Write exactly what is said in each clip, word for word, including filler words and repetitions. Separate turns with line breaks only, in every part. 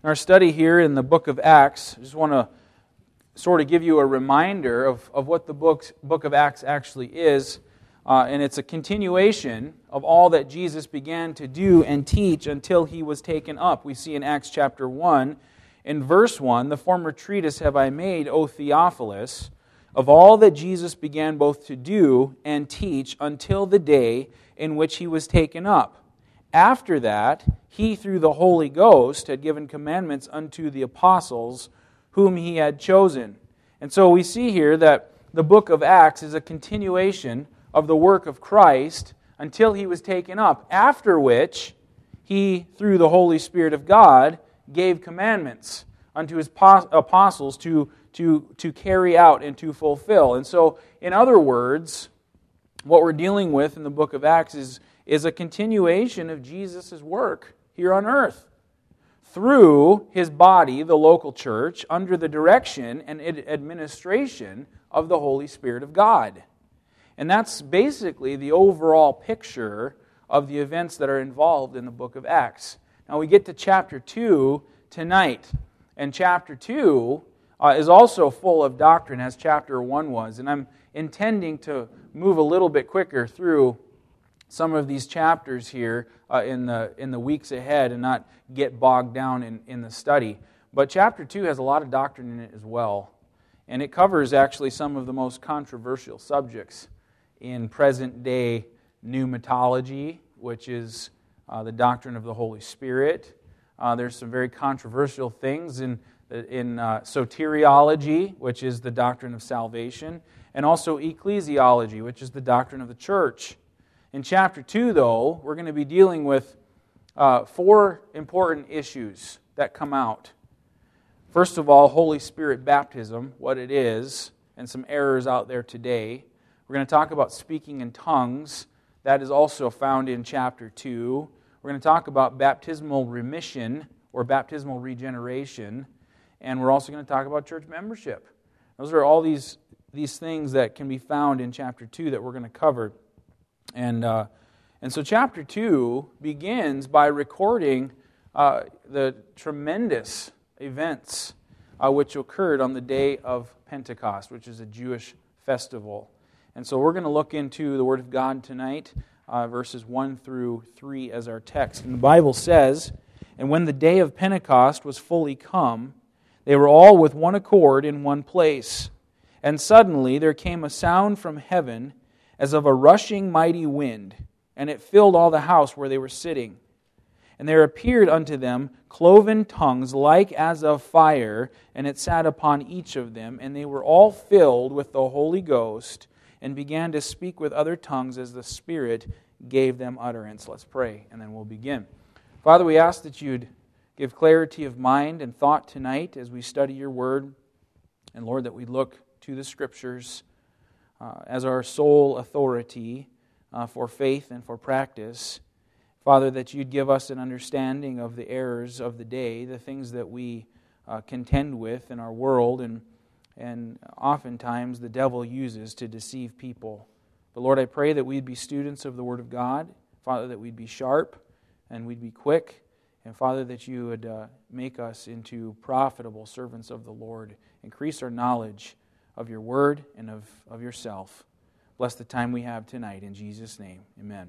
In our study here in the book of Acts, I just want to sort of give you a reminder of, of what the book, book of Acts actually is. Uh, and it's a continuation of all that Jesus began to do and teach until He was taken up. We see in Acts chapter one, in verse one, "The former treatise have I made, O Theophilus, of all that Jesus began both to do and teach until the day in which He was taken up. After that, He through the Holy Ghost had given commandments unto the apostles whom He had chosen." And so we see here that the book of Acts is a continuation of the work of Christ until He was taken up, after which He, through the Holy Spirit of God, gave commandments unto His apostles to, to, to carry out and to fulfill. And so, in other words, what we're dealing with in the book of Acts is, is a continuation of Jesus' work here on earth through His body, the local church, under the direction and administration of the Holy Spirit of God. And that's basically the overall picture of the events that are involved in the book of Acts. Now we get to chapter two tonight. And chapter two uh, is also full of doctrine, as chapter one was. And I'm intending to move a little bit quicker through some of these chapters here uh, in the in the weeks ahead and not get bogged down in, in the study. But chapter two has a lot of doctrine in it as well. And it covers actually some of the most controversial subjects in present-day pneumatology, which is uh, the doctrine of the Holy Spirit. Uh, there's some very controversial things in, in uh, soteriology, which is the doctrine of salvation, and also ecclesiology, which is the doctrine of the church. In chapter two, though, we're going to be dealing with uh, four important issues that come out. First of all, Holy Spirit baptism, what it is, and some errors out there today. We're going to talk about speaking in tongues. That is also found in chapter two. We're going to talk about baptismal remission or baptismal regeneration. And we're also going to talk about church membership. Those are all these, these things that can be found in chapter two that we're going to cover. And, uh, and so chapter two begins by recording uh, the tremendous events uh, which occurred on the day of Pentecost, which is a Jewish festival. And so we're going to look into the Word of God tonight, uh, verses one through three as our text. And the Bible says, "And when the day of Pentecost was fully come, they were all with one accord in one place. And suddenly there came a sound from heaven as of a rushing mighty wind, and it filled all the house where they were sitting. And there appeared unto them cloven tongues like as of fire, and it sat upon each of them, and they were all filled with the Holy Ghost, and began to speak with other tongues as the Spirit gave them utterance." Let's pray, and then we'll begin. Father, we ask that you'd give clarity of mind and thought tonight as we study your word. And Lord, that we look to the Scriptures uh, as our sole authority uh, for faith and for practice. Father, that you'd give us an understanding of the errors of the day, the things that we uh, contend with in our world, and And oftentimes the devil uses to deceive people. But Lord, I pray that we'd be students of the Word of God. Father, that we'd be sharp and we'd be quick. And Father, that you would uh, make us into profitable servants of the Lord. Increase our knowledge of your Word and of, of yourself. Bless the time we have tonight. In Jesus' name, amen.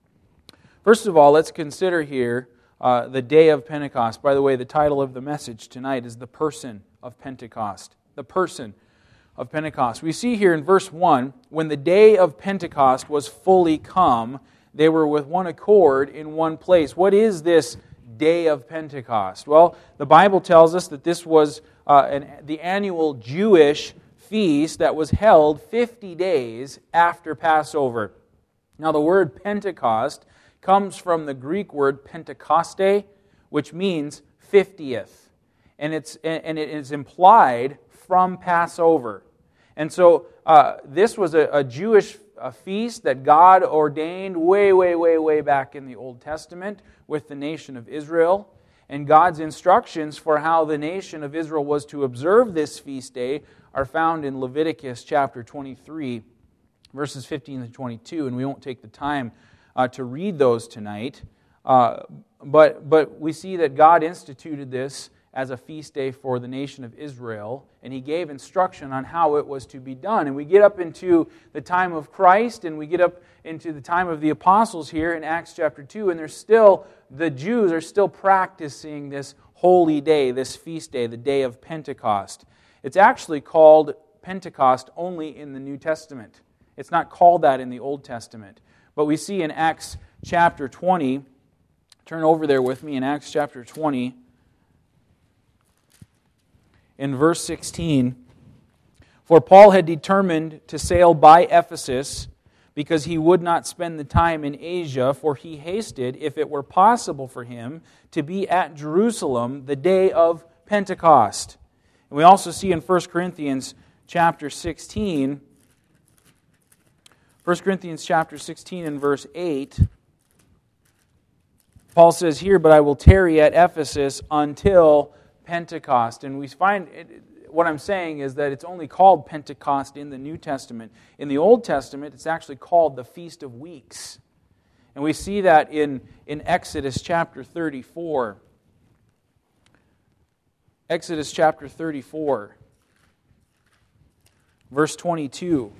First of all, let's consider here uh, the day of Pentecost. By the way, the title of the message tonight is The Person of Pentecost. The person of Pentecost. We see here in verse one, "When the day of Pentecost was fully come, they were with one accord in one place." What is this day of Pentecost? Well, the Bible tells us that this was uh, an, the annual Jewish feast that was held fifty days after Passover. Now, the word Pentecost comes from the Greek word Pentekoste, which means fiftieth. And it's and it is implied from Passover. And so uh, this was a, a Jewish a feast that God ordained way, way, way, way back in the Old Testament with the nation of Israel. And God's instructions for how the nation of Israel was to observe this feast day are found in Leviticus chapter twenty-three, verses fifteen to twenty-two. And we won't take the time uh, to read those tonight. Uh, but, but we see that God instituted this as a feast day for the nation of Israel, and He gave instruction on how it was to be done. And we get up into the time of Christ, and we get up into the time of the apostles here in Acts chapter two, and there's still, the Jews are still practicing this holy day, this feast day, the day of Pentecost. It's actually called Pentecost only in the New Testament. It's not called that in the Old Testament. But we see in Acts chapter twenty, turn over there with me in Acts chapter twenty, in verse sixteen, for Paul had determined to sail by Ephesus because he would not spend the time in Asia, for he hasted, if it were possible for him, to be at Jerusalem the day of Pentecost. And we also see in First Corinthians chapter sixteen, First Corinthians chapter sixteen and verse eight, Paul says here, but I will tarry at Ephesus until Pentecost. And we find, what I'm saying is that it's only called Pentecost in the New Testament. In the Old Testament, it's actually called the Feast of Weeks. And we see that in, in Exodus chapter thirty-four. Exodus chapter thirty-four, verse twenty-two.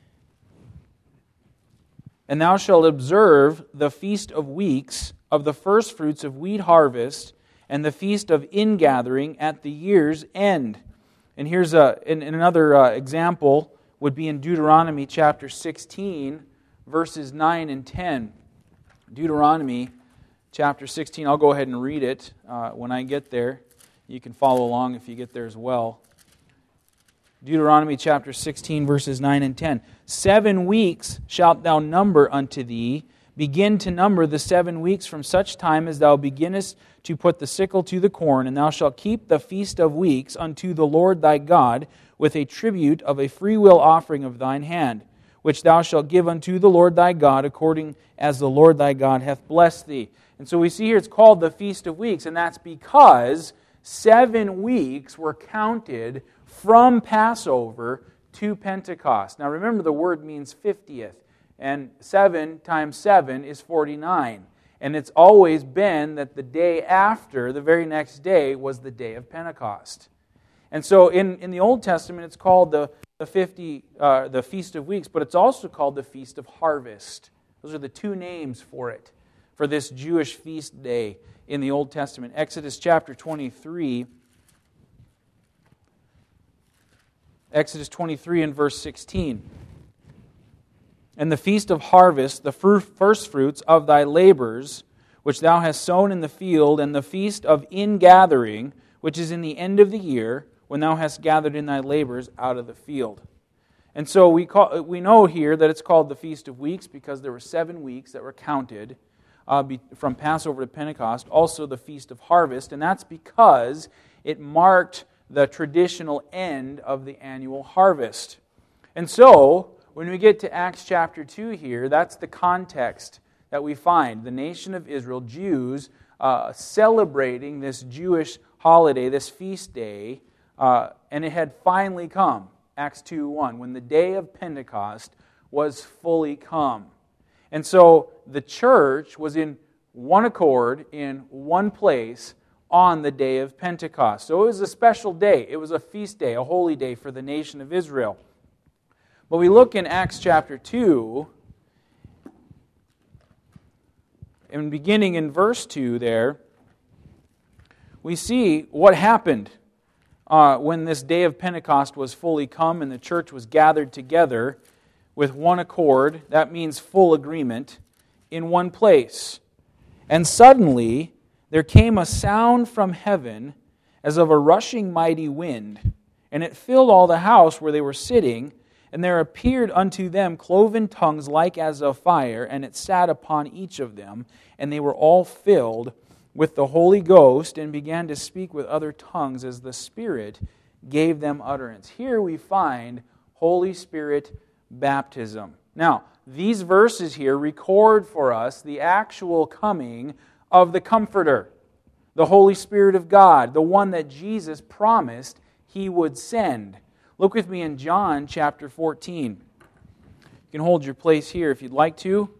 And thou shalt observe the Feast of Weeks of the first fruits of wheat harvest, and the feast of ingathering at the year's end. And here's a, in, in another uh, example, would be in Deuteronomy chapter sixteen, verses nine and ten. Deuteronomy chapter sixteen, I'll go ahead and read it uh, when I get there. You can follow along if you get there as well. Deuteronomy chapter sixteen, verses nine and ten. Seven weeks shalt thou number unto thee. Begin to number the seven weeks from such time as thou beginnest to put the sickle to the corn, and thou shalt keep the feast of weeks unto the Lord thy God with a tribute of a freewill offering of thine hand, which thou shalt give unto the Lord thy God according as the Lord thy God hath blessed thee. And so we see here it's called the Feast of Weeks, and that's because seven weeks were counted from Passover to Pentecost. Now remember, the word means fiftieth. And seven times seven is forty-nine. And it's always been that the day after, the very next day, was the day of Pentecost. And so in, in the Old Testament, it's called the, the, fifty, uh, the Feast of Weeks, but it's also called the Feast of Harvest. Those are the two names for it, for this Jewish feast day in the Old Testament. Exodus chapter twenty-three, Exodus twenty-three and verse sixteen. And the feast of harvest, the first fruits of thy labors, which thou hast sown in the field, and the feast of ingathering, which is in the end of the year, when thou hast gathered in thy labors out of the field. And so we call, we know here that it's called the Feast of Weeks because there were seven weeks that were counted uh, be, from Passover to Pentecost. Also the Feast of Harvest, and that's because it marked the traditional end of the annual harvest. And so when we get to Acts chapter two here, that's the context that we find. The nation of Israel, Jews, uh, celebrating this Jewish holiday, this feast day, uh, and it had finally come, Acts two one, when the day of Pentecost was fully come. And so the church was in one accord, in one place, on the day of Pentecost. So it was a special day. It was a feast day, a holy day for the nation of Israel. But we look in Acts chapter two, and beginning in verse two there, we see what happened uh, when this day of Pentecost was fully come and the church was gathered together with one accord. That means full agreement in one place. And suddenly there came a sound from heaven as of a rushing mighty wind, and it filled all the house where they were sitting. And there appeared unto them cloven tongues like as of fire, and it sat upon each of them. And they were all filled with the Holy Ghost, and began to speak with other tongues as the Spirit gave them utterance. Here we find Holy Spirit baptism. Now, these verses here record for us the actual coming of the Comforter, the Holy Spirit of God, the one that Jesus promised He would send. Look with me in John chapter fourteen. You can hold your place here if you'd like to.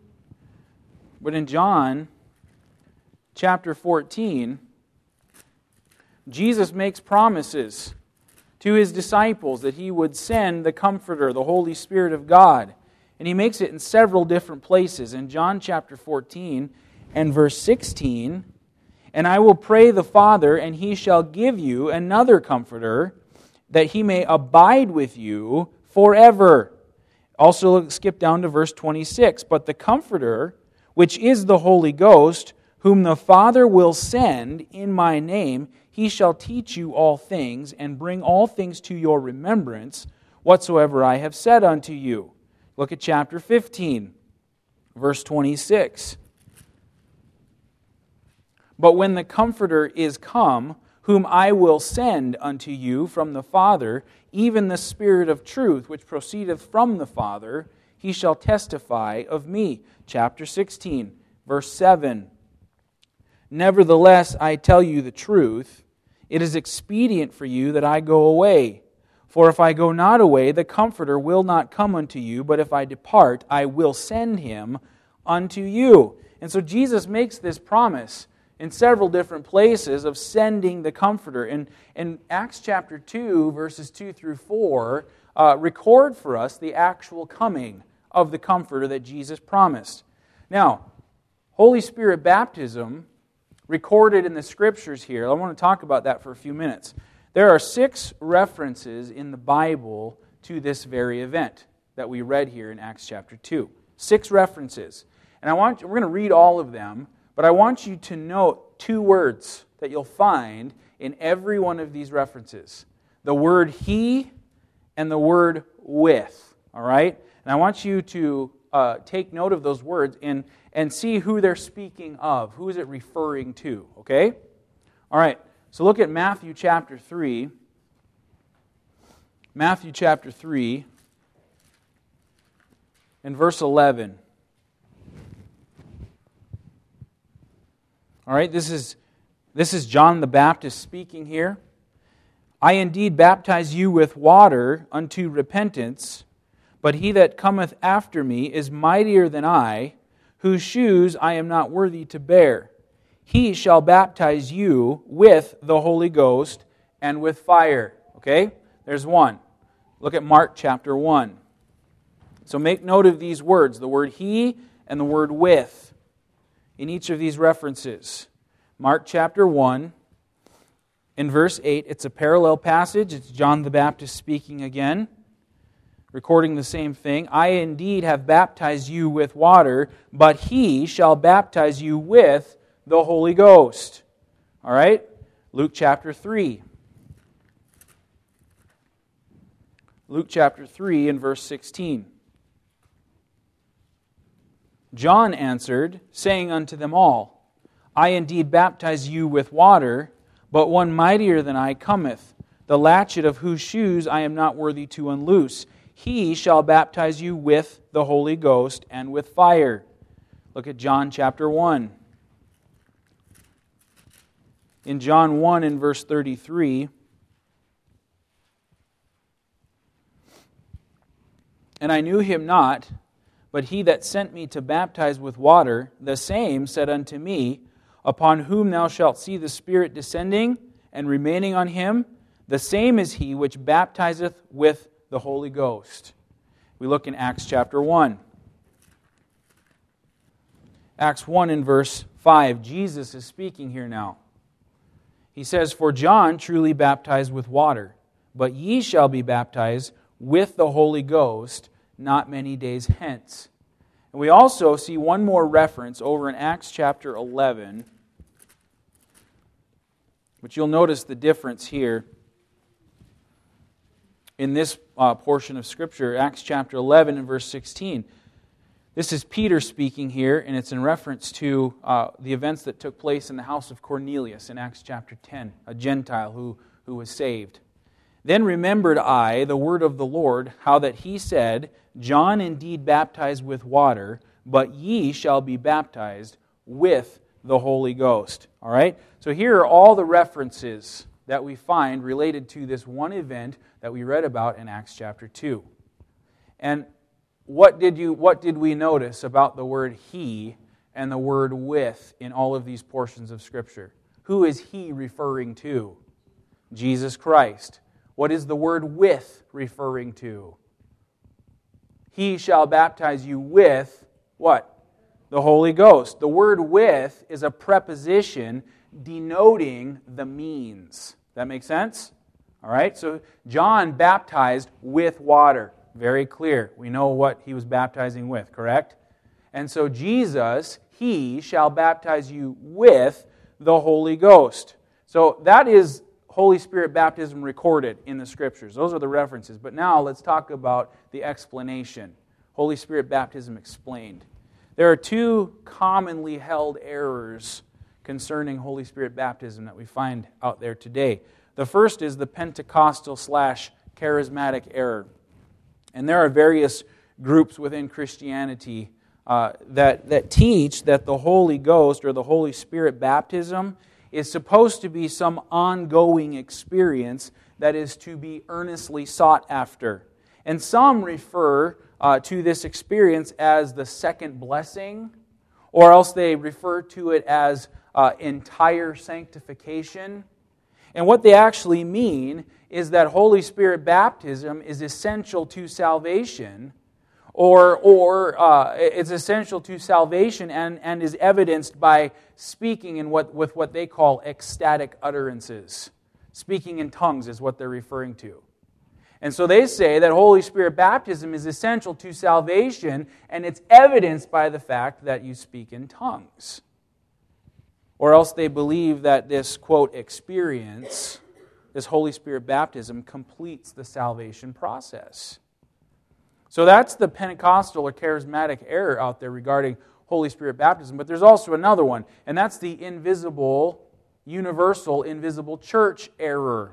But in John chapter fourteen, Jesus makes promises to His disciples that He would send the Comforter, the Holy Spirit of God. And He makes it in several different places. In John chapter fourteen and verse sixteen, "And I will pray the Father, and He shall give you another Comforter, that He may abide with you forever." Also, skip down to verse twenty-six. "But the Comforter, which is the Holy Ghost, whom the Father will send in my name, He shall teach you all things, and bring all things to your remembrance, whatsoever I have said unto you." Look at chapter fifteen, verse twenty-six. "But when the Comforter is come, whom I will send unto you from the Father, even the Spirit of truth, which proceedeth from the Father, He shall testify of me." Chapter sixteen, verse seven. "Nevertheless, I tell you the truth, it is expedient for you that I go away. For if I go not away, the Comforter will not come unto you, but if I depart, I will send Him unto you." And so Jesus makes this promise in several different places of sending the Comforter. And, and Acts chapter two, verses two through four, uh, record for us the actual coming of the Comforter that Jesus promised. Now, Holy Spirit baptism, recorded in the Scriptures here, I want to talk about that for a few minutes. There are six references in the Bible to this very event that we read here in Acts chapter two. Six references. And I want we're going to read all of them, but I want you to note two words that you'll find in every one of these references. The word He and the word with. All right? And I want you to uh, take note of those words and, and see who they're speaking of. Who is it referring to? Okay? All right. So look at Matthew chapter three. Matthew chapter three and verse eleven. All right, this is, this is John the Baptist speaking here. "I indeed baptize you with water unto repentance, but he that cometh after me is mightier than I, whose shoes I am not worthy to bear. He shall baptize you with the Holy Ghost and with fire." Okay? There's one. Look at Mark chapter one. So make note of these words, the word He and the word with, in each of these references. Mark chapter one, in verse eight, it's a parallel passage. It's John the Baptist speaking again, recording the same thing. "I indeed have baptized you with water, but He shall baptize you with the Holy Ghost." All right? Luke chapter three. Luke chapter three and verse sixteen. "John answered, saying unto them all, I indeed baptize you with water, but one mightier than I cometh, the latchet of whose shoes I am not worthy to unloose. He shall baptize you with the Holy Ghost and with fire." Look at John chapter one. In John one and verse thirty-three, "And I knew Him not, but He that sent me to baptize with water, the same said unto me, Upon whom thou shalt see the Spirit descending and remaining on Him, the same is He which baptizeth with the Holy Ghost." We look in Acts chapter one. Acts one and verse five. Jesus is speaking here now. He says, "For John truly baptized with water, but ye shall be baptized with the Holy Ghost not many days hence." And we also see one more reference over in Acts chapter eleven, but you'll notice the difference here in this uh, portion of Scripture, Acts chapter eleven and verse sixteen. This is Peter speaking here, and it's in reference to uh, the events that took place in the house of Cornelius in Acts chapter ten, a Gentile who, who was saved. "Then remembered I the word of the Lord, how that He said, John indeed baptized with water, but ye shall be baptized with the Holy Ghost." All right? So here are all the references that we find related to this one event that we read about in Acts chapter two. And what did you what did we notice about the word He and the word with in all of these portions of Scripture? Who is He referring to? Jesus Christ. What is the word with referring to? He shall baptize you with what? The Holy Ghost. The word with is a preposition denoting the means. That make sense? All right, so John baptized with water. Very clear. We know what he was baptizing with, correct? And so Jesus, he shall baptize you with the Holy Ghost. So that is Holy Spirit baptism recorded in the Scriptures. Those are the references. But now let's talk about the explanation. Holy Spirit baptism explained. There are two commonly held errors concerning Holy Spirit baptism that we find out there today. The first is the Pentecostal slash charismatic error. And there are various groups within Christianity uh, that, that teach that the Holy Ghost or the Holy Spirit baptism is supposed to be some ongoing experience that is to be earnestly sought after. And some refer uh, to this experience as the second blessing, or else they refer to it as uh, entire sanctification. And what they actually mean is that Holy Spirit baptism is essential to salvation, or, or uh, it's essential to salvation and, and is evidenced by speaking in what with what they call ecstatic utterances. Speaking in tongues is what they're referring to. And so they say that Holy Spirit baptism is essential to salvation, and it's evidenced by the fact that you speak in tongues. Or else they believe that this, quote, experience, this Holy Spirit baptism, completes the salvation process. So that's the Pentecostal or charismatic error out there regarding Holy Spirit baptism. But there's also another one, and that's the invisible, universal, invisible church error.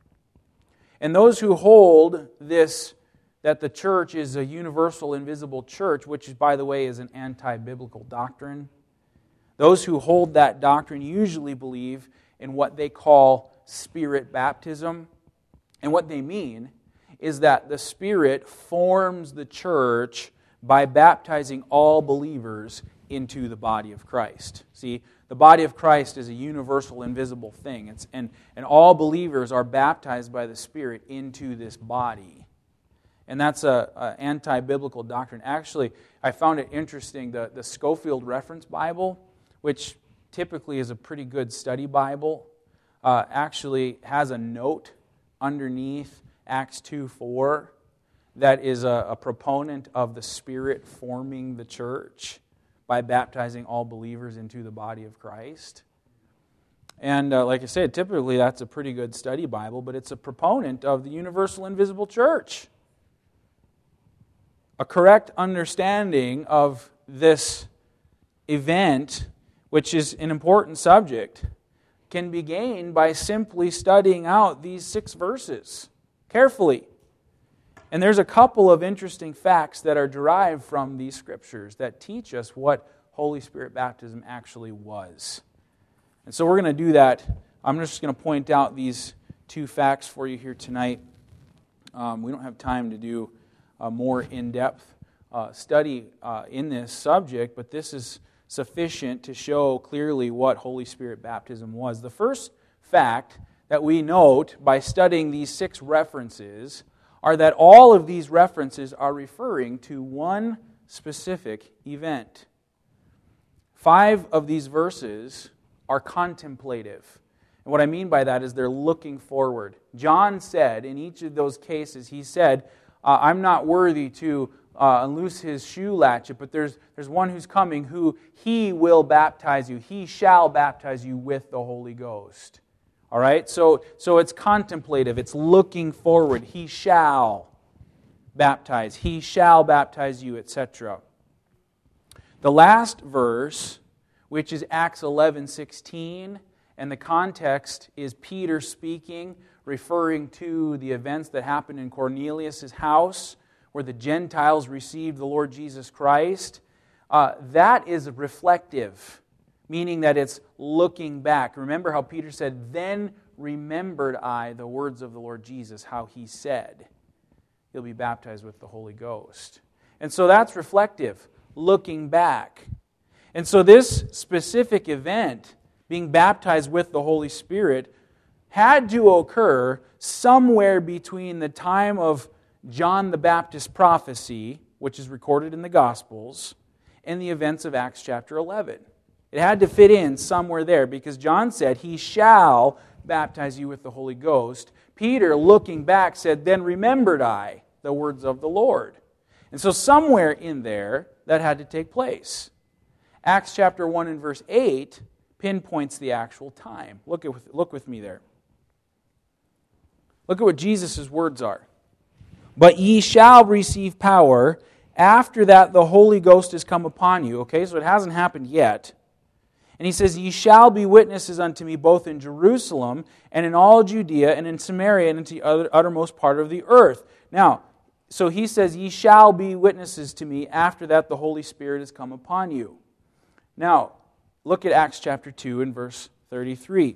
And those who hold this, that the church is a universal, invisible church, which, by the way, is an anti-biblical doctrine, those who hold that doctrine usually believe in what they call Spirit baptism. And what they mean is that the Spirit forms the church by baptizing all believers into the body of Christ. See, the body of Christ is a universal, invisible thing. It's, and, and all believers are baptized by the Spirit into this body. And that's an anti-biblical doctrine. Actually, I found it interesting, the, the Scofield Reference Bible, which typically is a pretty good study Bible, uh, actually has a note underneath Acts two four that is a, a proponent of the Spirit forming the church by baptizing all believers into the body of Christ. And uh, like I said, typically that's a pretty good study Bible, but it's a proponent of the universal invisible church. A correct understanding of this event, which is an important subject, can be gained by simply studying out these six verses carefully. And there's a couple of interesting facts that are derived from these scriptures that teach us what Holy Spirit baptism actually was. And so we're going to do that. I'm just going to point out these two facts for you here tonight. Um, we don't have time to do a more in-depth uh, study uh, in this subject, but this is sufficient to show clearly what Holy Spirit baptism was. The first fact that we note by studying these six references are that all of these references are referring to one specific event. Five of these verses are contemplative. And what I mean by that is they're looking forward. John said, in each of those cases, he said, uh, I'm not worthy to uh, unloose his shoe latchet, but there's, there's one who's coming who he will baptize you. He shall baptize you with the Holy Ghost. All right, so, so it's contemplative, it's looking forward. He shall baptize, he shall baptize you, et cetera. The last verse, which is Acts eleven sixteen, and the context is Peter speaking, referring to the events that happened in Cornelius' house, where the Gentiles received the Lord Jesus Christ. Uh, that is reflective, meaning that it's looking back. Remember how Peter said, then remembered I the words of the Lord Jesus, how he said, you'll be baptized with the Holy Ghost. And so that's reflective, looking back. And so this specific event, being baptized with the Holy Spirit, had to occur somewhere between the time of John the Baptist's prophecy, which is recorded in the Gospels, and the events of Acts chapter eleven. It had to fit in somewhere there because John said, He shall baptize you with the Holy Ghost. Peter, looking back, said, Then remembered I the words of the Lord. And so somewhere in there, that had to take place. Acts chapter one and verse eight pinpoints the actual time. Look at look with me there. Look at what Jesus' words are. But ye shall receive power. After that the Holy Ghost is come upon you. Okay, so it hasn't happened yet. And he says, Ye shall be witnesses unto me both in Jerusalem and in all Judea and in Samaria and into the uttermost part of the earth. Now, so he says, Ye shall be witnesses to me. After that the Holy Spirit has come upon you. Now, look at Acts chapter two and verse thirty-three.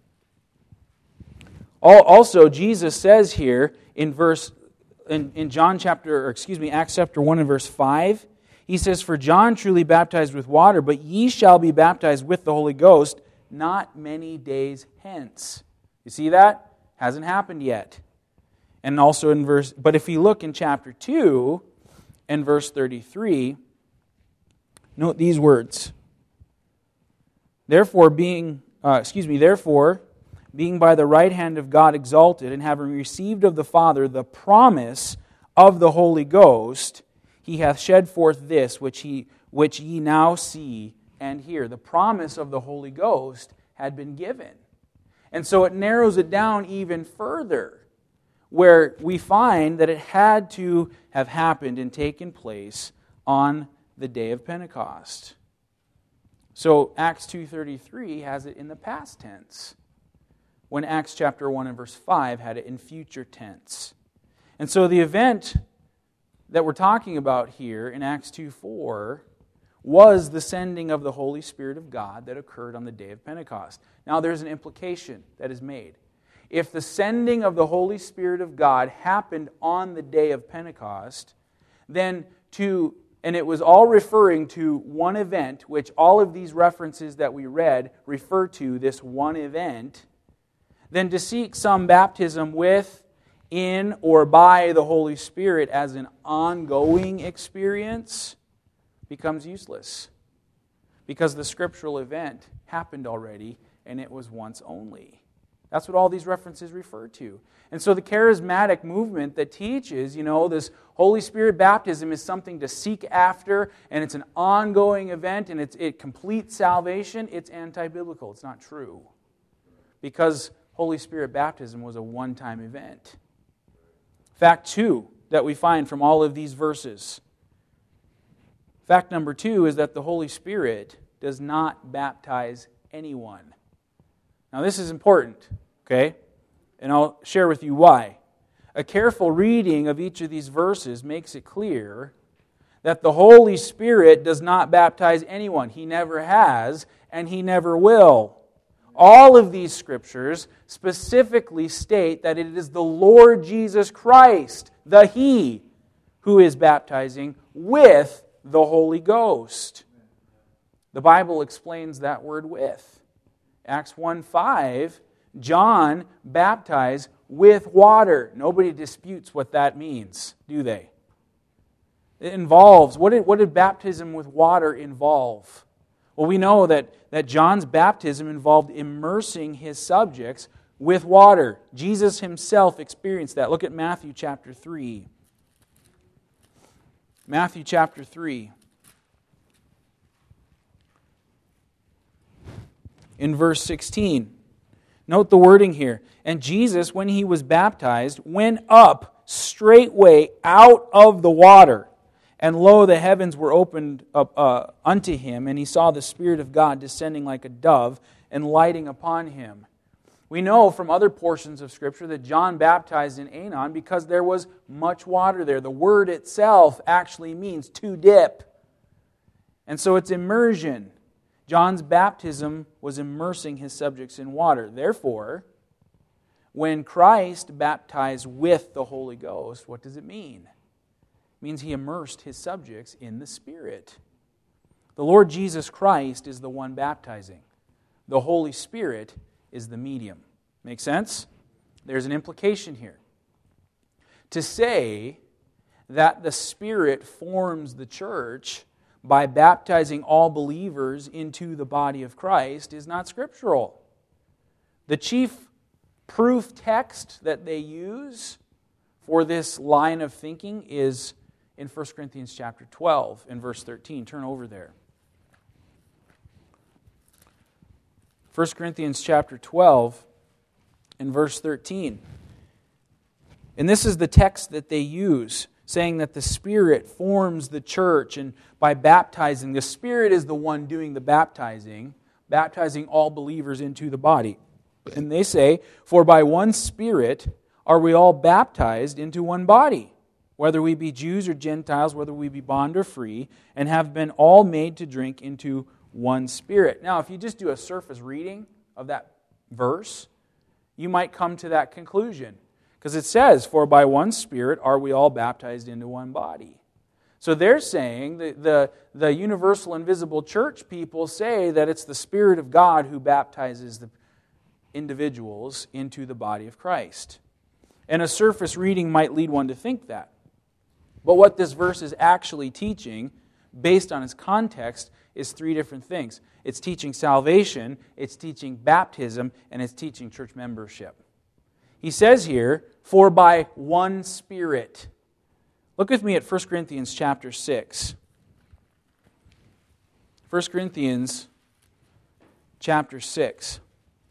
Also, Jesus says here in verse in, in John chapter, or excuse me, Acts chapter one and verse five, he says, For John truly baptized with water, but ye shall be baptized with the Holy Ghost not many days hence. You see that? Hasn't happened yet. And also in verse, but if you look in chapter two and verse thirty-three, note these words. Therefore, being, uh, excuse me, therefore, being by the right hand of God exalted, and having received of the Father the promise of the Holy Ghost, He hath shed forth this which he which ye now see and hear. The promise of the Holy Ghost had been given. And so it narrows it down even further, where we find that it had to have happened and taken place on the day of Pentecost. So Acts two thirty-three has it in the past tense, when Acts chapter one and verse five had it in future tense. And so the event that we're talking about here in Acts two four was the sending of the Holy Spirit of God that occurred on the day of Pentecost. Now there's an implication that is made. If the sending of the Holy Spirit of God happened on the day of Pentecost, then to, and it was all referring to one event, which all of these references that we read refer to this one event, then to seek some baptism with, in, or by the Holy Spirit as an ongoing experience becomes useless. Because the scriptural event happened already, and it was once only. That's what all these references refer to. And so the charismatic movement that teaches, you know, this Holy Spirit baptism is something to seek after, and it's an ongoing event, and it's, it completes salvation, it's anti-biblical. It's not true. Because Holy Spirit baptism was a one-time event. Fact two that we find from all of these verses. Fact number two is that the Holy Spirit does not baptize anyone. Now this is important, okay? And I'll share with you why. A careful reading of each of these verses makes it clear that the Holy Spirit does not baptize anyone. He never has, and He never will. All of these scriptures specifically state that it is the Lord Jesus Christ, the He, who is baptizing with the Holy Ghost. The Bible explains that word with. Acts one five, John baptized with water. Nobody disputes what that means, do they? It involves, what did, what did baptism with water involve? Well, we know that, that John's baptism involved immersing his subjects with water. Jesus Himself experienced that. Look at Matthew chapter three. Matthew chapter three. In verse sixteen. Note the wording here. And Jesus, when He was baptized, went up straightway out of the water. And lo, the heavens were opened up uh, unto Him, and He saw the Spirit of God descending like a dove and lighting upon Him. We know from other portions of Scripture that John baptized in Aenon because there was much water there. The word itself actually means to dip. And so it's immersion. John's baptism was immersing his subjects in water. Therefore, when Christ baptized with the Holy Ghost, what does it mean? It means He immersed His subjects in the Spirit. The Lord Jesus Christ is the one baptizing. The Holy Spirit is the medium. Make sense? There's an implication here. To say that the Spirit forms the church by baptizing all believers into the body of Christ is not scriptural. The chief proof text that they use for this line of thinking is in First Corinthians chapter twelve and verse thirteen. Turn over there. First Corinthians chapter twelve and verse thirteen. And this is the text that they use, saying that the Spirit forms the church, and by baptizing, the Spirit is the one doing the baptizing, baptizing all believers into the body. And they say, "For by one Spirit are we all baptized into one body, whether we be Jews or Gentiles, whether we be bond or free, and have been all made to drink into one Spirit." Now, if you just do a surface reading of that verse, you might come to that conclusion. Because it says, "For by one Spirit are we all baptized into one body." So they're saying, the, the, the universal invisible church people say that it's the Spirit of God who baptizes the individuals into the body of Christ. And a surface reading might lead one to think that. But what this verse is actually teaching, based on its context, is three different things. It's teaching salvation, it's teaching baptism, and it's teaching church membership. He says here, "For by one Spirit." Look with me at First Corinthians chapter six. First Corinthians chapter six.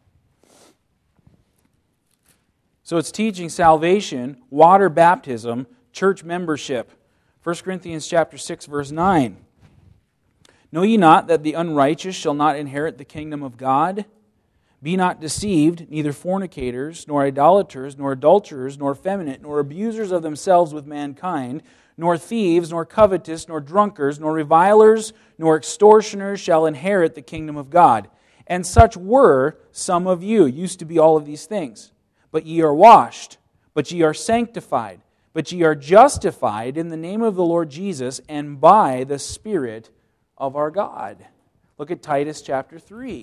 So it's teaching salvation, water baptism, church membership. First Corinthians chapter six, verse nine. "Know ye not that the unrighteous shall not inherit the kingdom of God? Be not deceived, neither fornicators, nor idolaters, nor adulterers, nor effeminate, nor abusers of themselves with mankind, nor thieves, nor covetous, nor drunkards, nor revilers, nor extortioners shall inherit the kingdom of God. And such were some of you." Used to be all of these things. "But ye are washed, but ye are sanctified, but ye are justified in the name of the Lord Jesus and by the Spirit of our God." Look at Titus chapter three.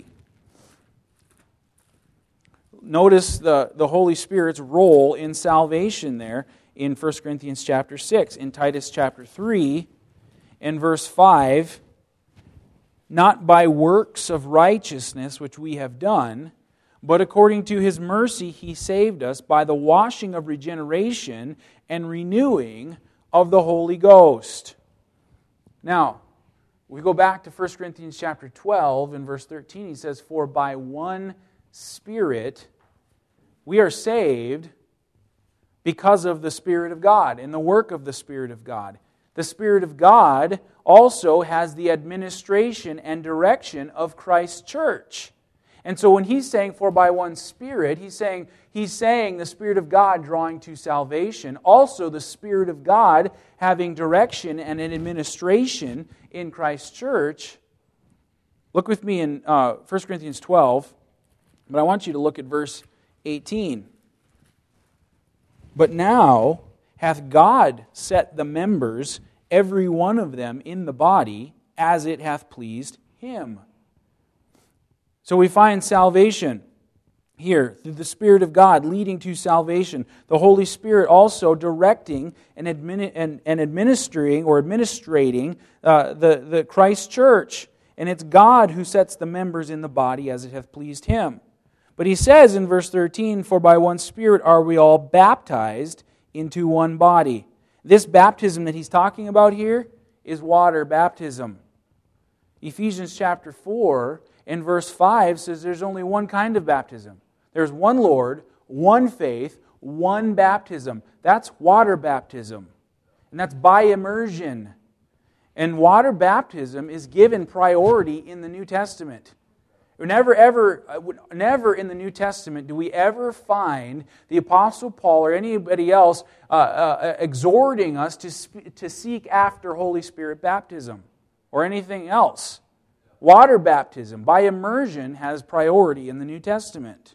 Notice the, the Holy Spirit's role in salvation there in First Corinthians chapter six. In Titus chapter three and verse five, "Not by works of righteousness which we have done, but according to His mercy He saved us by the washing of regeneration and renewing of the Holy Ghost." Now, we go back to First Corinthians chapter twelve and verse thirteen. He says, "For by one Spirit we are saved because of the Spirit of God and the work of the Spirit of God." The Spirit of God also has the administration and direction of Christ's church. And so when he's saying, "For by one Spirit," he's saying, he's saying the Spirit of God drawing to salvation. Also the Spirit of God having direction and an administration in Christ's church. Look with me in uh, First Corinthians twelve, but I want you to look at verse eighteen. "But now hath God set the members, every one of them, in the body, as it hath pleased Him." So we find salvation here through the Spirit of God leading to salvation. The Holy Spirit also directing and, admin- and, and administering or administrating uh, the, the Christ church. And it's God who sets the members in the body as it hath pleased Him. But he says in verse thirteen, "For by one Spirit are we all baptized into one body." This baptism that he's talking about here is water baptism. Ephesians chapter four and verse five says there's only one kind of baptism. There's one Lord, one faith, one baptism. That's water baptism. And that's by immersion. And water baptism is given priority in the New Testament. Never, ever, never in the New Testament do we ever find the Apostle Paul or anybody else uh, uh, exhorting us to, sp- to seek after Holy Spirit baptism or anything else. Water baptism, by immersion, has priority in the New Testament.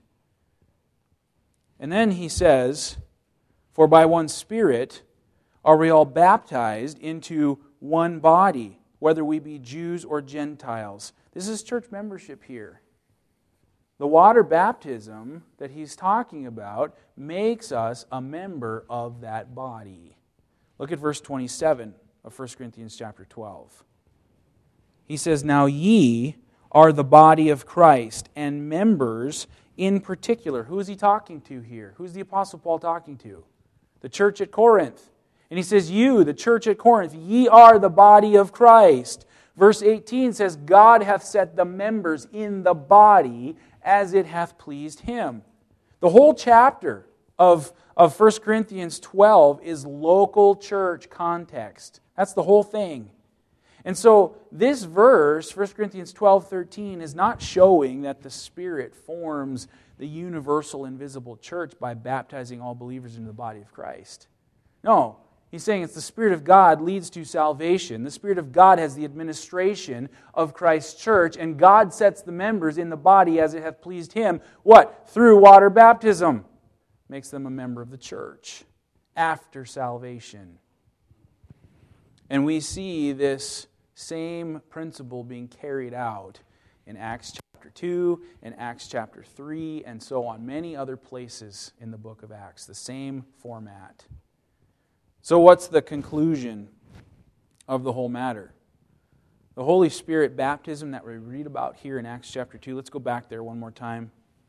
And then he says, "For by one Spirit are we all baptized into one body, whether we be Jews or Gentiles." This is church membership here. The water baptism that he's talking about makes us a member of that body. Look at verse twenty-seven of First Corinthians chapter twelve. He says, "Now ye are the body of Christ, and members in particular." Who is he talking to here? Who's the Apostle Paul talking to? The church at Corinth. And he says, "You, the church at Corinth, ye are the body of Christ." Verse eighteen says, "God hath set the members in the body as it hath pleased Him." The whole chapter of, of First Corinthians twelve is local church context. That's the whole thing. And so this verse, First Corinthians twelve thirteen, is not showing that the Spirit forms the universal invisible church by baptizing all believers into the body of Christ. No, he's saying it's the Spirit of God leads to salvation. The Spirit of God has the administration of Christ's church, and God sets the members in the body as it hath pleased Him. What? Through water baptism. Makes them a member of the church after salvation. And we see this same principle being carried out in Acts chapter two, and Acts chapter three, and so on. Many other places in the book of Acts. The same format. So what's the conclusion of the whole matter? The Holy Spirit baptism that we read about here in Acts chapter two. Let's go back there one more time.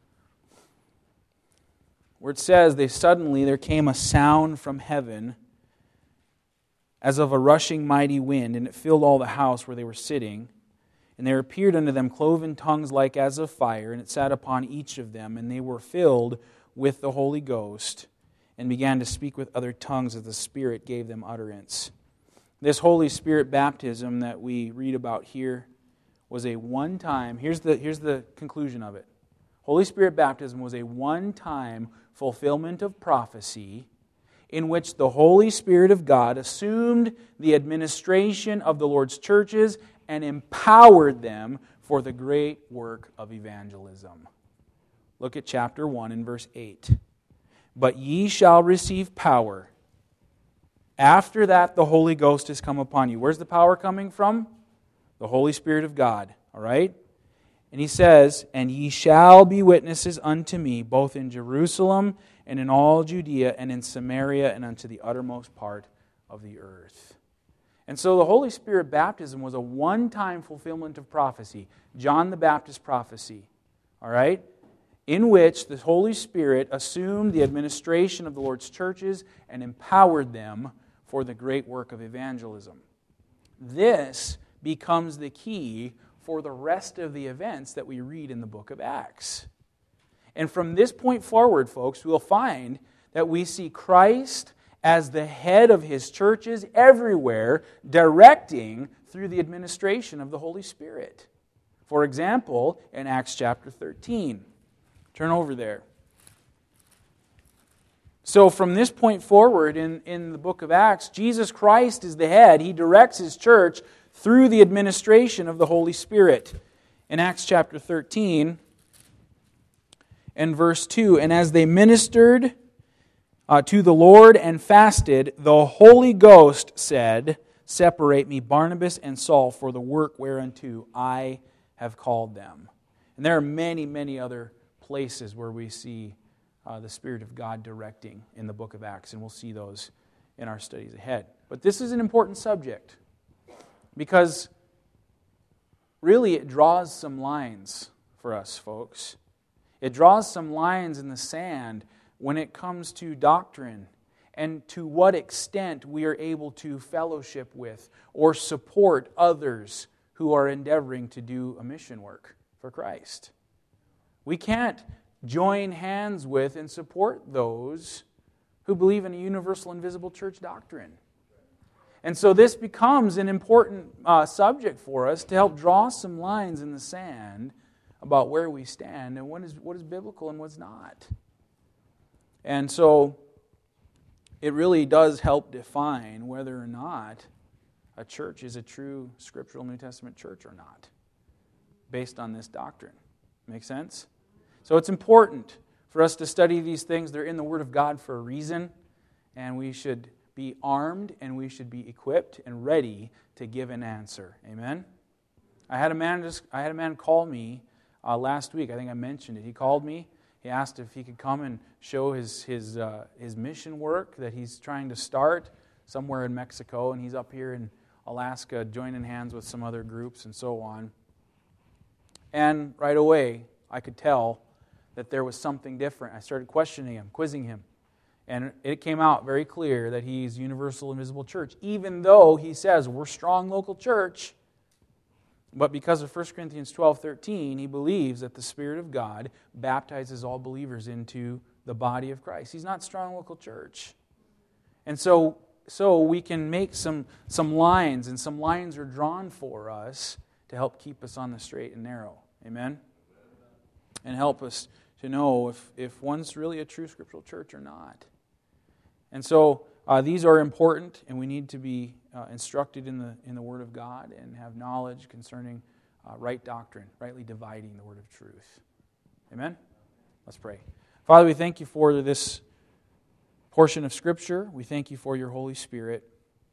Where it says, "They suddenly there came a sound from heaven as of a rushing mighty wind, and it filled all the house where they were sitting. And there appeared unto them cloven tongues like as of fire, and it sat upon each of them, and they were filled with the Holy Ghost, and began to speak with other tongues as the Spirit gave them utterance." This Holy Spirit baptism that we read about here was a one-time, here's the, here's the conclusion of it. Holy Spirit baptism was a one-time fulfillment of prophecy in which the Holy Spirit of God assumed the administration of the Lord's churches and empowered them for the great work of evangelism. Look at chapter one and verse eight. "But ye shall receive power. After that the Holy Ghost is come upon you." Where's the power coming from? The Holy Spirit of God. All right? And he says, "And ye shall be witnesses unto me, both in Jerusalem and in all Judea and in Samaria and unto the uttermost part of the earth." And so the Holy Spirit baptism was a one-time fulfillment of prophecy. John the Baptist prophecy. All right? In which the Holy Spirit assumed the administration of the Lord's churches and empowered them for the great work of evangelism. This becomes the key for the rest of the events that we read in the book of Acts. And from this point forward, folks, we'll find that we see Christ as the head of His churches everywhere, directing through the administration of the Holy Spirit. For example, in Acts chapter thirteen. Turn over there. So from this point forward in, in the book of Acts, Jesus Christ is the head. He directs His church through the administration of the Holy Spirit. In Acts chapter thirteen and verse two, "And as they ministered uh, to the Lord and fasted, the Holy Ghost said, Separate me Barnabas and Saul for the work whereunto I have called them." And there are many, many other places where we see uh, the Spirit of God directing in the book of Acts, and we'll see those in our studies ahead. But this is an important subject because really it draws some lines for us, folks. It draws some lines in the sand when it comes to doctrine and to what extent we are able to fellowship with or support others who are endeavoring to do a mission work for Christ. We can't join hands with and support those who believe in a universal invisible church doctrine. And so this becomes an important uh, subject for us to help draw some lines in the sand about where we stand and what is what is biblical and what's not. And so it really does help define whether or not a church is a true scriptural New Testament church or not, based on this doctrine. Make sense? So it's important for us to study these things. They're in the Word of God for a reason, and we should be armed and we should be equipped and ready to give an answer. Amen? I had a man just I had a man call me uh, last week. I think I mentioned it. He called me. He asked if he could come and show his his uh, his mission work that he's trying to start somewhere in Mexico, and he's up here in Alaska joining hands with some other groups and so on. And right away, I could tell that there was something different. I started questioning him, quizzing him. And it came out very clear that he's Universal Invisible Church, even though he says we're strong local church. But because of First Corinthians twelve thirteen, he believes that the Spirit of God baptizes all believers into the body of Christ. He's not strong local church. And so, so we can make some, some lines, and some lines are drawn for us to help keep us on the straight and narrow. Amen? And help us to know if, if one's really a true scriptural church or not. And so uh, these are important, and we need to be uh, instructed in the in the Word of God and have knowledge concerning uh, right doctrine, rightly dividing the Word of truth. Amen? Let's pray. Father, we thank you for this portion of Scripture. We thank you for your Holy Spirit,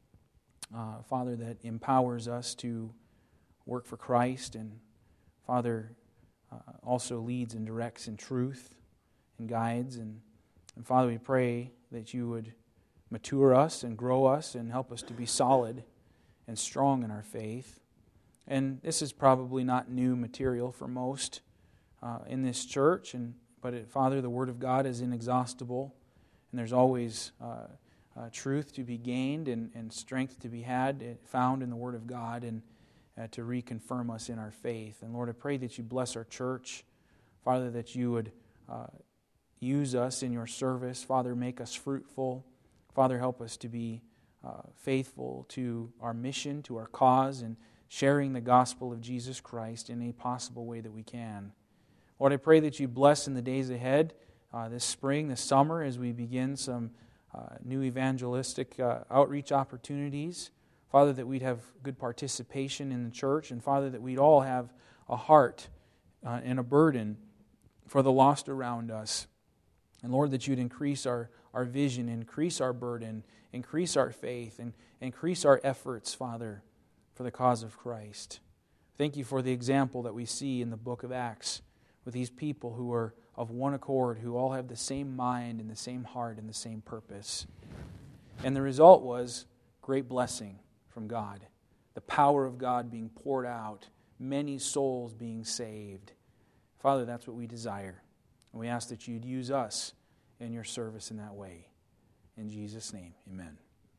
uh, Father, that empowers us to work for Christ, and Father, uh, also leads and directs in truth and guides. And, and Father, we pray that you would mature us and grow us and help us to be solid and strong in our faith. And this is probably not new material for most uh, in this church, and but it, Father, the Word of God is inexhaustible, and there's always uh, uh, truth to be gained and, and strength to be had, found in the Word of God, and uh, to reconfirm us in our faith. And Lord, I pray that you bless our church, Father, that you would uh, use us in your service. Father, make us fruitful. Father, help us to be uh, faithful to our mission, to our cause, and sharing the gospel of Jesus Christ in a possible way that we can. Lord, I pray that you bless in the days ahead, uh, this spring, this summer, as we begin some uh, new evangelistic uh, outreach opportunities. Father, that we'd have good participation in the church, and Father, that we'd all have a heart uh, and a burden for the lost around us. And Lord, that you'd increase our, our vision, increase our burden, increase our faith, and increase our efforts, Father, for the cause of Christ. Thank you for the example that we see in the book of Acts with these people who are of one accord, who all have the same mind and the same heart and the same purpose. And the result was great blessing from God, the power of God being poured out, many souls being saved. Father, that's what we desire. And we ask that you'd use us in your service in that way. In Jesus' name, amen.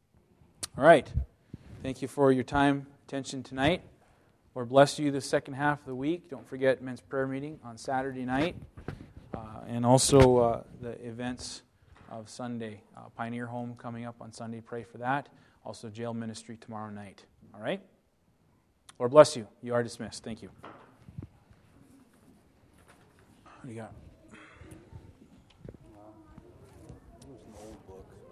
All right. Thank you for your time, attention tonight. Lord bless you the second half of the week. Don't forget men's prayer meeting on Saturday night. Uh, and also uh, the events of Sunday. Uh, Pioneer Home coming up on Sunday. Pray for that. Also jail ministry tomorrow night. All right? Lord bless you. You are dismissed. Thank you. What do you got?
It was an old book.